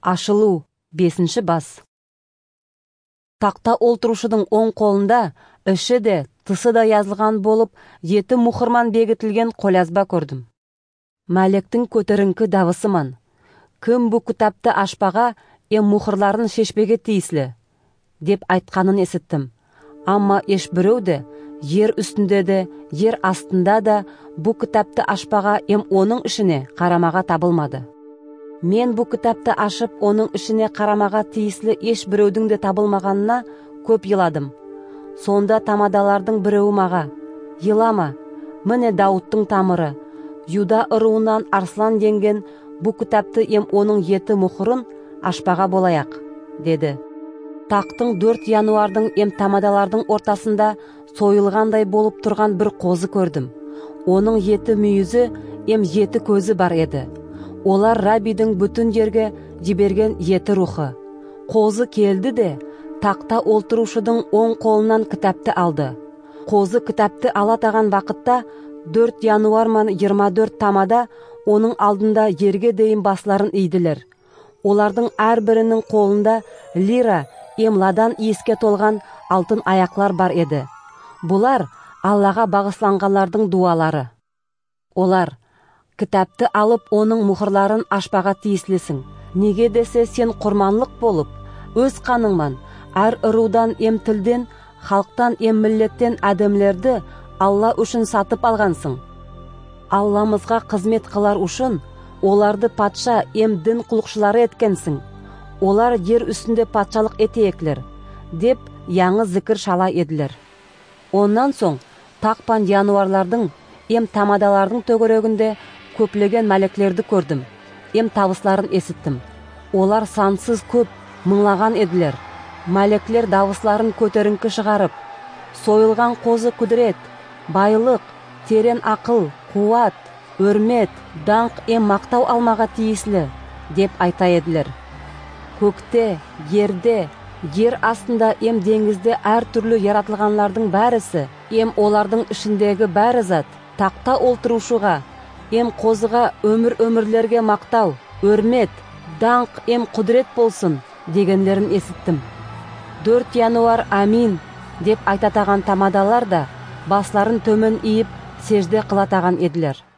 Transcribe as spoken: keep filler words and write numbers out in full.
Ашылу бесінші бас. Тақта олтырушының оң қолында іші де, тысы да yazылған болып, еті мұхырман бекітілген қолязба көрдім. Мәлектің көтеріңкі давысыман. Кім бұ кітапты ашпаға, ем мұхырларын шешпеге тиіслі, деп айтқанын есіттім. Амма еш біреуді, ер үстінде де, ер астында да бұ кітапты ашпаға, ем оның ішіне қарамаға табылмады. Мен бұ кітапты ашып, оның ішіне қарамаға тиіслі еш біреудің де табылмағанына көп еладым. Сонда тамадалардың біреуі маға: елама, міне Дауыттың тамыры, Юда ыруынан арслан денген бұ кітапты ем оның еті мұхырын ашпаға болаяқ, деді. Тақтың дөрт януардың ем тамадалардың ортасында сойылғандай болып тұрған бір қозы көрдім. Оның еті мүйізі ем еті көзі бар еді. Олар Рабидің бүтін жерге жіберген еті рухы. Қозы келді де, тақта олтырушының оң қолынан кітапты алды. Қозы кітапты алатаған вақытта дөрт януарман жиырма дөрт тамада оның алдында ерге дейін басларын ийділер. Олардың әрбірінің қолында лира емладан иіске толған алтын аяқлар бар еді. Бұлар Аллаға бағысланғанлардың дуалары. Олар: кітапты алып, оның мұхырларын ашпаға тиіслісің. Неге десе, сен құрманлық болып, өз қаныңман, әр ырудан ем тілден, халықтан ем миллеттен әдемлерді Алла үшін сатып алғансың. Алламызға қызмет қылар үшін, оларды патша ем дін құлықшылары еткенсің. Олар ер үстінде патшалық етееклер, деп яңы зікір шала еділер. Оннан соң, тақпан януарлардың ем тамадалардың төгірегінде көплеген мәлеклерді көрдім. Ем тавысларын есіттім. Олар сансыз көп мыңлаған еділер. Мәлеклер давысларын көтеріңкі шығарып: сойылған қозы күдірет, байлық, терен ақыл, қуат, өрмет, даңқ ем мақтау алмаға тиіслі, деп айта еділер. Көкте, ерде, ер астында ем деңізде әр түрлі яратылғанлардың бәрісі, ем олардың ішіндегі бәрі зат, тақта олтырушыға, ем қозыға өмір-өмірлерге мақтау, өрмет, даңқ ем құдірет болсын, дегендерін есіттім. Дөрт януар амин, деп айтатаған тамадалар да басларын төмен иіп сежде қылатаған еділер.